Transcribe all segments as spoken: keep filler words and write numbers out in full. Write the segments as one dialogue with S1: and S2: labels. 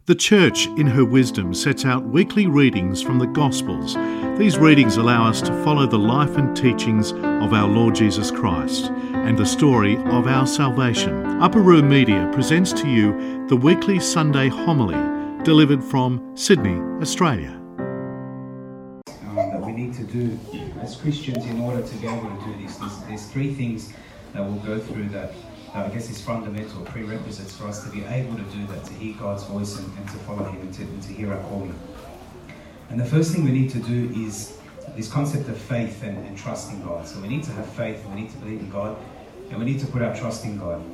S1: The Church, in her wisdom, sets out weekly readings from the Gospels. These readings allow us to follow the life and teachings of our Lord Jesus Christ and the story of our salvation. Upper Room Media presents to you the weekly Sunday homily delivered from Sydney, Australia.
S2: Um, that we need to do as Christians in order to be able to do this. There's, there's three things that we'll go through that Uh, I guess it's fundamental prerequisites for us to be able to do that, to hear God's voice and, and to follow Him and to, and to hear our calling. And the first thing we need to do is this concept of faith and, and trust in God. So we need to have faith and we need to believe in God and we need to put our trust in God.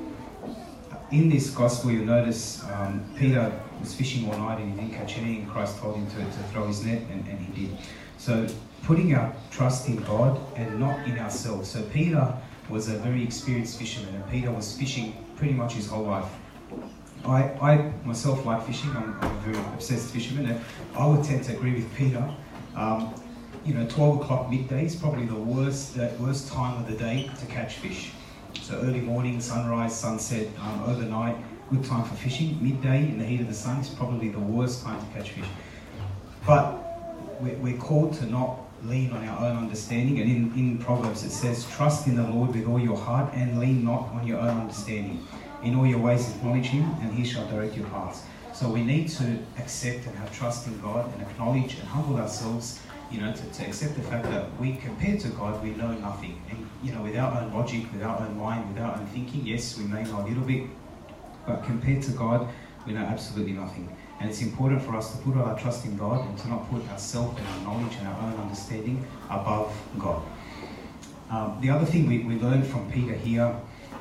S2: In this gospel, you'll notice um, Peter was fishing all night and he didn't catch anything. Christ told him to, to throw his net and, and he did. So putting our trust in God and not in ourselves. So Peter was a very experienced fisherman, and Peter was fishing pretty much his whole life. I, I myself like fishing. I'm, I'm a very obsessed fisherman, and I would tend to agree with Peter. Um, you know, twelve o'clock midday is probably the worst, uh, worst time of the day to catch fish. So early morning, sunrise, sunset, um, overnight, good time for fishing. Midday, in the heat of the sun, is probably the worst time to catch fish. But we're, we're called to not lean on our own understanding, and in, in Proverbs it says, trust in the Lord with all your heart and lean not on your own understanding. In all your ways acknowledge Him and He shall direct your paths. So we need to accept and have trust in God and acknowledge and humble ourselves, you know, to, to accept the fact that we, compared to God, we know nothing. And, you know, with our own logic, with our own mind, with our own thinking, yes, we may know a little bit, but compared to God, we know absolutely nothing. And it's important for us to put our trust in God and to not put ourselves and our knowledge and our own understanding above God. Um, the other thing we, we learned from Peter here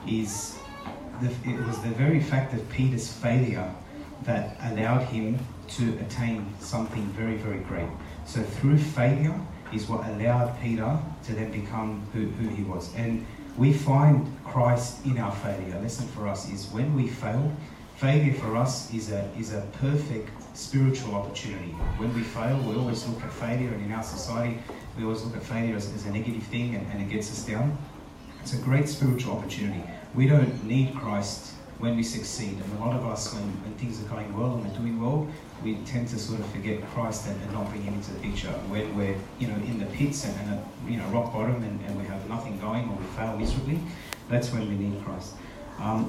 S2: is the, it was the very fact of Peter's failure that allowed him to attain something very, very great. So through failure is what allowed Peter to then become who, who he was. And we find Christ in our failure. A lesson for us is when we fail, failure for us is a is a perfect spiritual opportunity. When we fail, we always look at failure, and in our society, we always look at failure as, as a negative thing, and, and it gets us down. It's a great spiritual opportunity. We don't need Christ when we succeed, and a lot of us, when, when things are going well and we're doing well, we tend to sort of forget Christ and, and not bring Him into the picture. When we're, you know, in the pits and, and at, you know, rock bottom, and, and we have nothing going, or we fail miserably, that's when we need Christ. Um,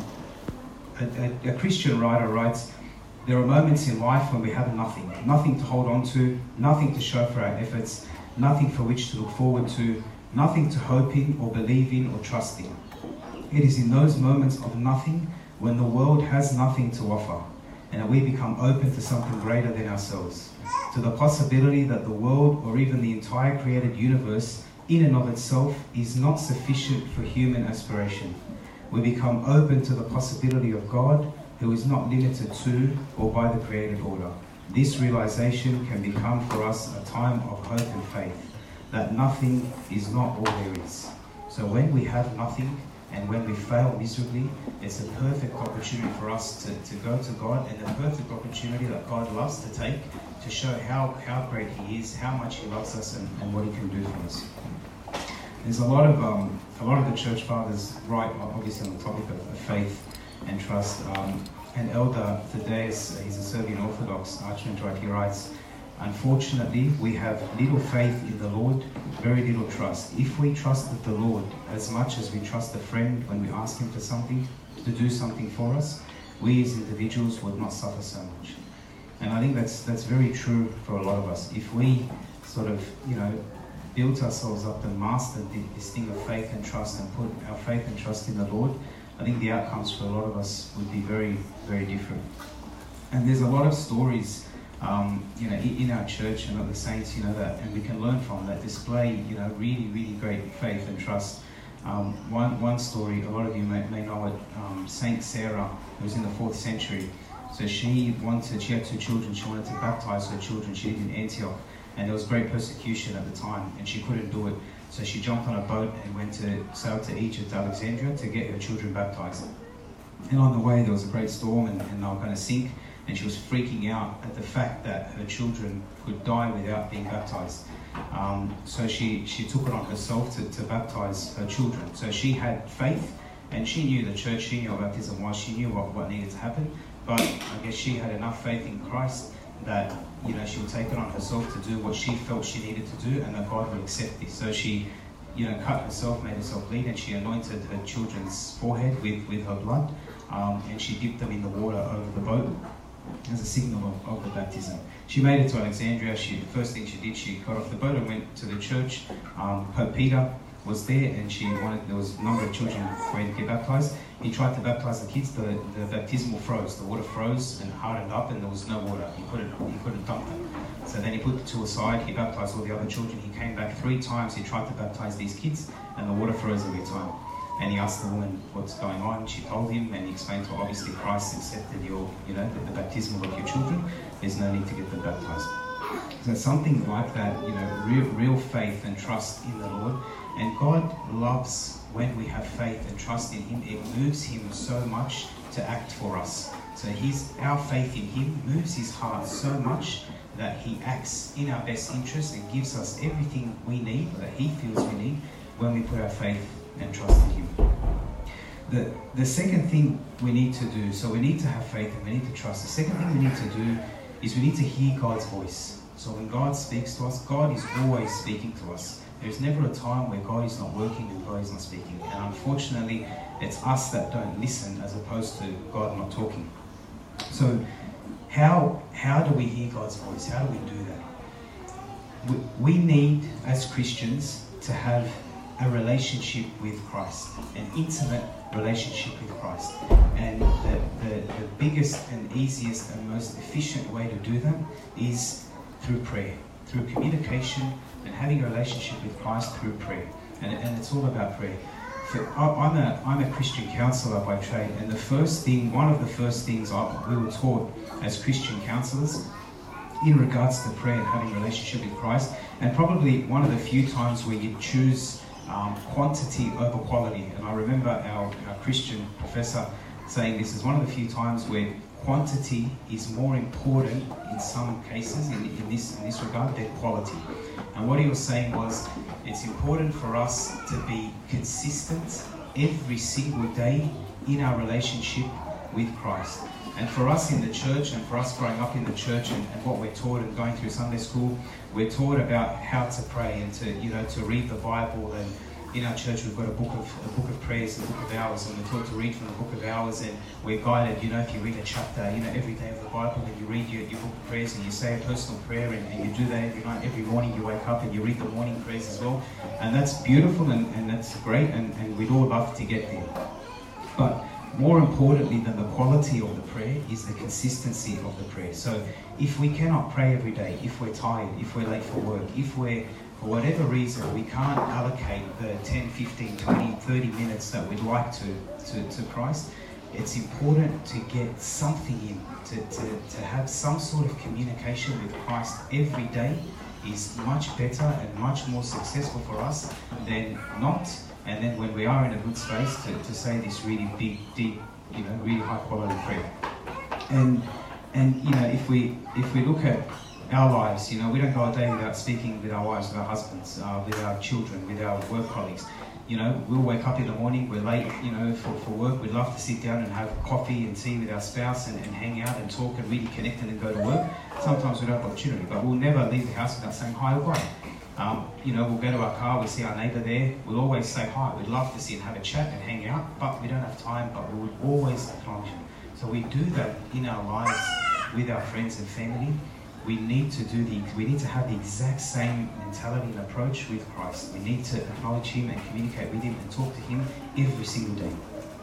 S2: A, a, a Christian writer writes, there are moments in life when we have nothing, nothing to hold on to, nothing to show for our efforts, nothing for which to look forward to, nothing to hope in or believe in or trust in. It is in those moments of nothing when the world has nothing to offer and that we become open to something greater than ourselves, to the possibility that the world or even the entire created universe in and of itself is not sufficient for human aspiration. We become open to the possibility of God, who is not limited to or by the created order. This realization can become for us a time of hope and faith, that nothing is not all there is. So when we have nothing and when we fail miserably, it's a perfect opportunity for us to, to go to God, and a perfect opportunity that God loves to take to show how, how great He is, how much He loves us, and, and what He can do for us. There's a lot of um, a lot of the church fathers write, obviously, on the topic of, of faith and trust. Um, and Elder Thaddeus, he's a Serbian Orthodox Archimandrite, he writes, unfortunately, we have little faith in the Lord, very little trust. If we trusted the Lord as much as we trust a friend when we ask Him for something, to do something for us, we as individuals would not suffer so much. And I think that's that's very true for a lot of us. If we sort of, you know, built ourselves up and mastered this thing of faith and trust and put our faith and trust in the Lord, I think the outcomes for a lot of us would be very, very different. And there's a lot of stories, um, you know, in our church and of the saints, you know, that, and we can learn from that display, you know, really, really great faith and trust. Um, one one story, a lot of you may, may know it, um, Saint Sarah, who was in the fourth century. So she wanted, she had two children, she wanted to baptize her children. She lived in Antioch. And there was great persecution at the time, and she couldn't do it. So she jumped on a boat and went to sail to Egypt, Alexandria, to get her children baptized. And on the way, there was a great storm, and, and they were going to sink. And she was freaking out at the fact that her children could die without being baptized. Um, so she, she took it on herself to, to baptize her children. So she had faith, and she knew the church, she knew what baptism was, she knew what, what needed to happen. but I guess she had enough faith in Christ that, you know, she would take it on herself to do what she felt she needed to do, and that God would accept this. So she, you know, cut herself, made herself bleed, and she anointed her children's forehead with, with her blood, um, and she dipped them in the water over the boat as a signal of, of the baptism. She made it to Alexandria. She, the first thing she did, she got off the boat and went to the church. Um, Pope Peter was there, and she wanted, there was a number of children waiting to get baptized. He tried to baptize the kids, the, the baptismal froze. The water froze and hardened up, and there was no water. He couldn't, he couldn't dump them. So then he put the two aside, he baptized all the other children. He came back three times, he tried to baptize these kids, and the water froze every time. And he asked the woman what's going on. She told him, and he explained to her, obviously Christ accepted your, you know, the, the baptismal of your children. There's no need to get them baptized. So something like that, you know, real, real faith and trust in the Lord. And God loves when we have faith and trust in Him. It moves Him so much to act for us. So His, our faith in Him moves His heart so much that He acts in our best interest and gives us everything we need, that He feels we need, when we put our faith and trust in Him. The, the second thing we need to do, so we need to have faith and we need to trust. The second thing we need to do is we need to hear God's voice. So when God speaks to us, God is always speaking to us. There's never a time where God is not working and God is not speaking. And unfortunately, it's us that don't listen as opposed to God not talking. So how, how do we hear God's voice? How do we do that? We, we need, as Christians, to have a relationship with Christ, an intimate relationship with Christ. And the, the, the biggest and easiest and most efficient way to do that is through prayer, through communication and having a relationship with Christ through prayer. And, and it's all about prayer. For, I'm, a, I'm a Christian counsellor by trade, and the first thing, one of the first things I, we were taught as Christian counsellors in regards to prayer and having a relationship with Christ, and probably one of the few times where you choose um, quantity over quality. And I remember our, our Christian professor saying this is one of the few times where quantity is more important in some cases in, in, this, in this regard than quality. And what he was saying was, it's important for us to be consistent every single day in our relationship with Christ. And for us in the church, and for us growing up in the church, and, and what we're taught and going through Sunday school, we're taught about how to pray and to, you know, to read the Bible. And in our church, we've got a book of a book of prayers, a book of hours, and we're taught to read from the book of hours. And we're guided, you know, if you read a chapter, you know, every day of the Bible, and you read your, your book of prayers, and you say a personal prayer, and, and you do that every night, every morning. You wake up and you read the morning prayers as well, and that's beautiful and, and that's great, and, and we'd all love to get there. But more importantly than the quality of the prayer is the consistency of the prayer. So if we cannot pray every day, if we're tired, if we're late for work, if we're, for whatever reason, we can't allocate the ten, fifteen, twenty, thirty minutes that we'd like to, to, to Christ, it's important to get something in, to, to, to have some sort of communication with Christ every day is much better and much more successful for us than not. And then when we are in a good space, to, to say this really big, deep, you know, really high quality prayer. And and you know, if we if we look at our lives, you know, we don't go a day without speaking with our wives, with our husbands, uh, with our children, with our work colleagues. You know, we'll wake up in the morning, we're late, you know, for, for work. We'd love to sit down and have coffee and tea with our spouse and, and hang out and talk and really connect and then go to work. Sometimes we don't have opportunity, but we'll never leave the house without saying hi or bye. Um, you know, we'll go to our car, we see our neighbour there, we'll always say hi. We'd love to sit and have a chat and hang out, but we don't have time, but we would always acknowledge them. So we do that in our lives with our friends and family. We need to do the, we need to have the exact same mentality and approach with Christ. We need to acknowledge Him and communicate with Him and talk to Him every single day.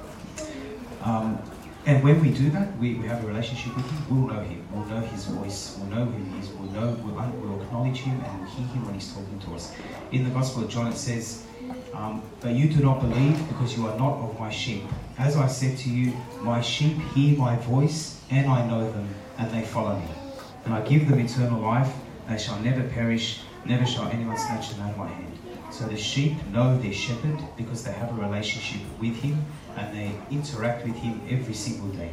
S2: Um, And when we do that, we, we have a relationship with Him, we'll know Him, we'll know His voice, we'll know who He is, we'll know, we'll, we'll acknowledge Him and we'll hear Him when He's talking to us. In the Gospel of John it says, um, but you do not believe because you are not of my sheep. As I said to you, my sheep hear my voice and I know them and they follow me. And I give them eternal life, they shall never perish, never shall anyone snatch them out of my hand. So the sheep know their shepherd because they have a relationship with him and they interact with him every single day.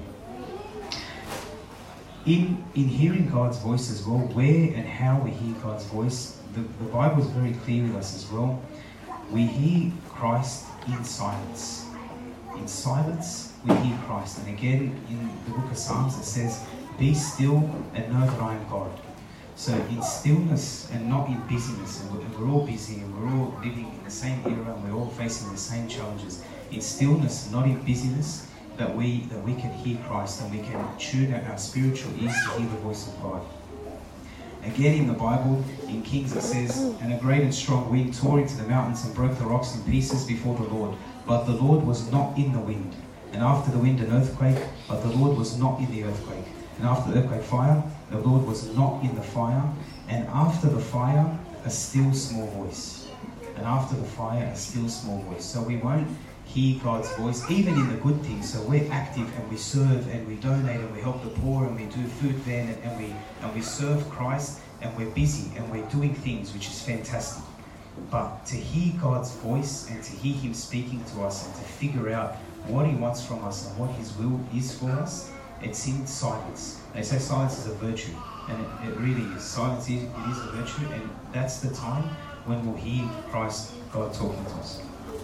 S2: In, in hearing God's voice as well, where and how we hear God's voice, the, the Bible is very clear with us as well. We hear Christ in silence. in silence, we hear Christ. And again, in the book of Psalms, it says, be still and know that I am God. So in stillness and not in busyness, and we're, and we're all busy and we're all living in the same era and we're all facing the same challenges. In stillness, not in busyness, that we that we can hear Christ and we can tune our spiritual ears to hear the voice of God. Again in the Bible, in Kings it says, and a great and strong wind tore into the mountains and broke the rocks in pieces before the Lord. But the Lord was not in the wind. And after the wind an earthquake, but the Lord was not in the earthquake. And after the earthquake fire, the Lord was not in the fire. And after the fire, a still small voice. And after the fire, a still small voice. So we won't hear God's voice, even in the good things. So we're active and we serve and we donate and we help the poor and we do food van and, and we and we serve Christ and we're busy and we're doing things, which is fantastic. But to hear God's voice and to hear Him speaking to us and to figure out what He wants from us and what His will is for us, it's in silence. They say silence is a virtue, and it, it really is. Silence is, it is a virtue, and that's the time when we'll hear Christ, God talking to us.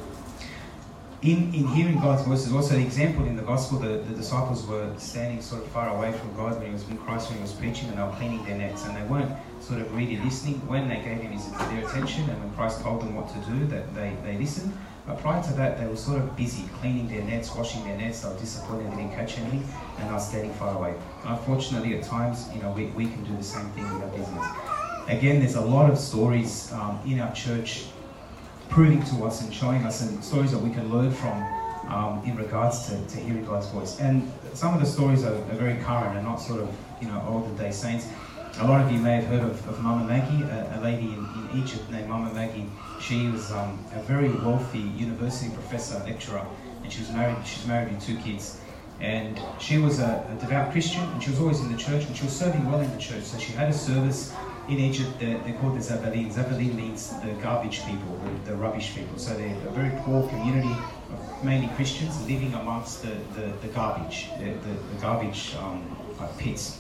S2: In, in hearing God's voice, there's also an example in the gospel. The, the disciples were standing sort of far away from God when he was, when Christ when he was preaching, and they were cleaning their nets, and they weren't sort of really listening. When they gave him his, their attention, and when Christ told them what to do, that they, they listened. But prior to that, they were sort of busy cleaning their nets, washing their nets. They were disappointed they didn't catch anything, and they were standing far away. Unfortunately, at times, you know, we, we can do the same thing with our business. Again, there's a lot of stories um, in our church proving to us and showing us, and stories that we can learn from um, in regards to, to hearing God's voice. And some of the stories are, are very current and not sort of, you know, olden day saints. A lot of you may have heard of, of Mama Maggie, a, a lady in, in Egypt named Mama Maggie. She was um, a very wealthy university professor, lecturer, and she was married. She's married with two kids. And she was a, a devout Christian, and she was always in the church, and she was serving well in the church. So she had a service in Egypt. They're, they're called the Zabalim. Zabalim means the garbage people, the, the rubbish people. So they're a very poor community of mainly Christians living amongst the, the, the garbage, the, the, the garbage um, like pits.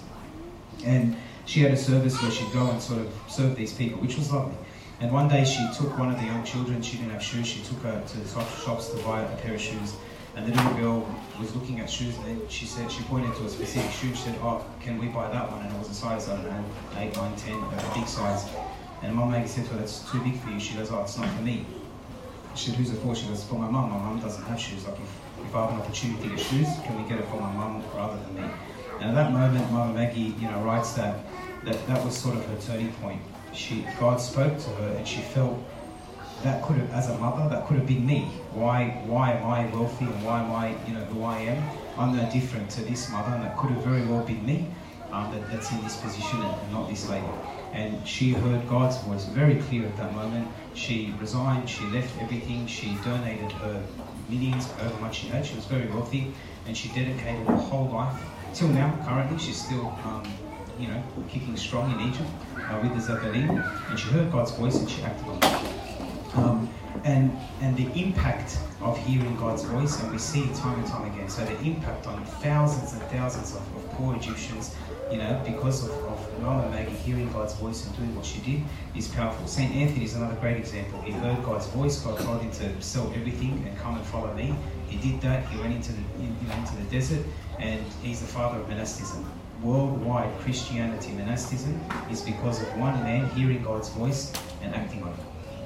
S2: And she had a service where she'd go and sort of serve these people, which was lovely. And one day she took one of the young children, she didn't have shoes, she took her to the shops to buy a pair of shoes. And the little girl was looking at shoes, and then she said, she pointed to a specific shoe. She said, "Oh, can we buy that one?" And it was a size, I don't know, eight, nine, ten, a big size. And Mum Maggie said to her, "That's too big for you." She goes, "Oh, it's not for me." She said, "Who's it for?" She goes, "For my mum. My mum doesn't have shoes. Like, if, if I have an opportunity to get shoes, can we get it for my mum rather than me?" And at that moment, Mama Maggie, you know, writes that, that that was sort of her turning point. She, God spoke to her, and she felt that could have, as a mother, that could have been me. Why, why am I wealthy, and why am I, you know, who I am? I'm no different to this mother, and that could have very well been me. Um, that, that's in this position, and, and not this lady. And she heard God's voice very clear at that moment. She resigned. She left everything. She donated her millions, however much she had. She was very wealthy, and she dedicated her whole life. Till now, currently, she's still, um, you know, kicking strong in Egypt uh, with the Zabalim. And she heard God's voice, and she acted on it. Um, and and the impact of hearing God's voice, and we see it time and time again. So the impact on thousands and thousands of, of poor Egyptians, you know, because of, of Mama Maggie hearing God's voice and doing what she did, is powerful. Saint Anthony is another great example. He heard God's voice. God told him to sell everything and come and follow me. He did that. He went into the you know, into the desert, and he's the father of monasticism. Worldwide Christianity, monasticism, is because of one man hearing God's voice and acting on it.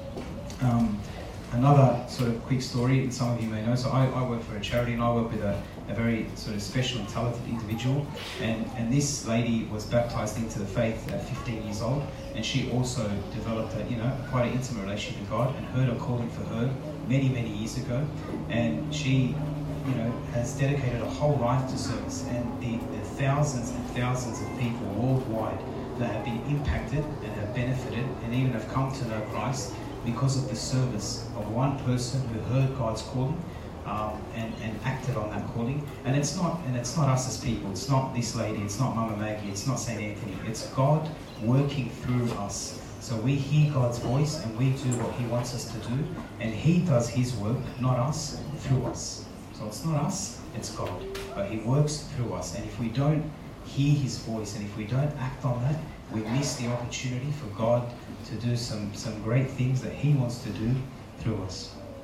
S2: Um, another sort of quick story, and some of you may know, so I, I work for a charity, and I work with a, a very sort of special and talented individual, and, and this lady was baptised into the faith at fifteen years old, and she also developed a, you know, quite an intimate relationship with God, and heard a calling for her many, many years ago, and she, you know, has dedicated a whole life to service, and the, the thousands and thousands of people worldwide that have been impacted and have benefited and even have come to know Christ because of the service of one person who heard God's calling um, and, and acted on that calling. And it's not and it's not us as people, it's not this lady, it's not Mama Maggie, it's not Saint Anthony, it's God working through us. So we hear God's voice and we do what He wants us to do, and He does His work, not us, through us. So it's not us, it's God, but He works through us. And if we don't hear His voice, and if we don't act on that, we miss the opportunity for God to do some, some great things that He wants to do through us.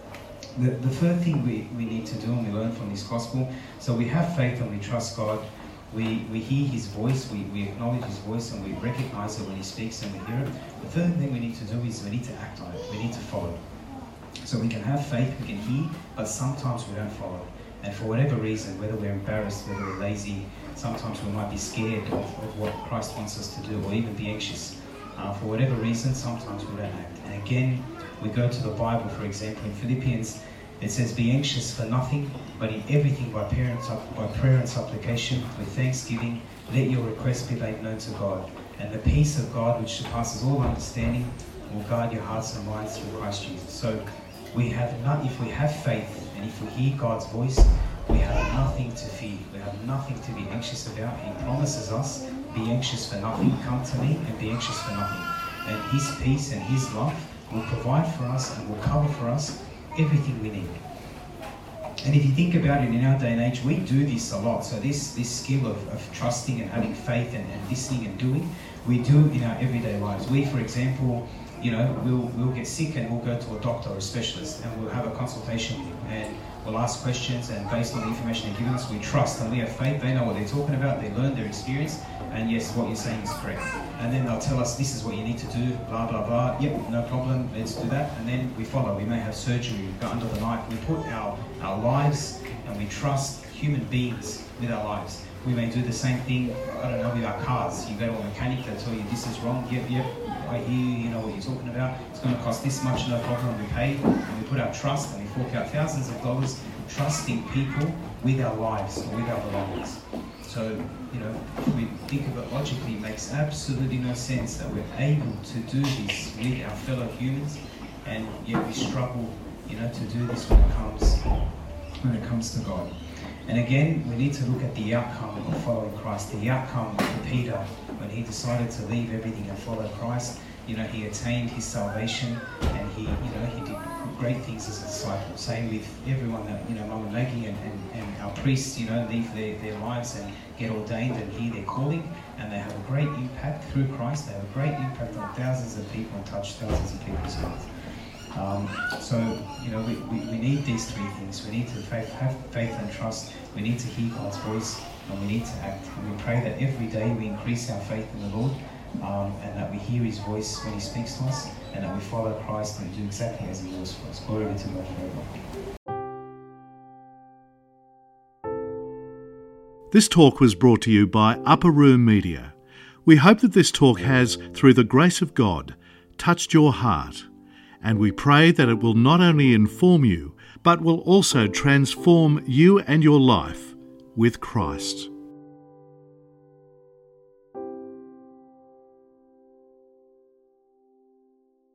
S2: The, the third thing we, we need to do, and we learn from this gospel, so we have faith and we trust God. We, we hear his voice, we, we acknowledge his voice, and we recognize it when he speaks and we hear it. The third thing we need to do is we need to act on it. We need to follow. So we can have faith, we can hear, but sometimes we don't follow. And for whatever reason, whether we're embarrassed, whether we're lazy, sometimes we might be scared of, of what Christ wants us to do, or even be anxious. Uh, for whatever reason, sometimes we don't act. And again, we go to the Bible, for example, in Philippians, it says, be anxious for nothing, but in everything by prayer, and, by prayer and supplication, with thanksgiving, let your requests be made known to God. And the peace of God, which surpasses all understanding, will guard your hearts and minds through Christ Jesus. So we have not, if we have faith, and if we hear God's voice, we have nothing to fear. We have nothing to be anxious about. He promises us, be anxious for nothing, come to me and be anxious for nothing. And his peace and his love will provide for us and will cover for us everything we need. And if you think about it, in our day and age, we do this a lot. So this, this skill of, of trusting and having faith and, and listening and doing, we do in our everyday lives. We, for example, you know, we'll, we'll get sick and we'll go to a doctor or a specialist and we'll have a consultation with him and we'll ask questions, and based on the information they're giving us, we trust and we have faith. They know what they're talking about, they learn their experience, and yes, what you're saying is correct. And then they'll tell us, this is what you need to do, blah, blah, blah. Yep, no problem, let's do that. And then we follow. We may have surgery, we go under the knife. We put our, our lives and we trust human beings with our lives. We may do the same thing, I don't know, with our cars. You go to a mechanic, they'll tell you this is wrong. Yep, yep, I hear you, you know what you're talking about. It's going to cost this much, no problem. We pay and we put our trust and we fork out thousands of dollars trusting people with our lives or with our belongings. So, you know, if we think of it logically, it makes absolutely no sense that we're able to do this with our fellow humans, and yet we struggle, you know, to do this when it comes when it comes to God. And again, we need to look at the outcome of following Christ. The outcome for Peter, when he decided to leave everything and follow Christ, you know, he attained his salvation, and he, you know, he did great things as a disciple. Same with everyone that, you know, Mama Maggie and, and, and our priests, you know, leave their, their lives and get ordained and hear their calling, and they have a great impact through Christ. They have a great impact on thousands of people and touch thousands of people's hearts. Um, so, you know, we, we, we need these three things. We need to faith, have faith and trust. We need to hear God's voice, and we need to act. And we pray that every day we increase our faith in the Lord, um, and that we hear his voice when he speaks to us, and that we follow Christ and do exactly as he wills for us. Glory be to God forever.
S1: This talk was brought to you by Upper Room Media. We hope that this talk has, through the grace of God, touched your heart. And we pray that it will not only inform you, but will also transform you and your life with Christ.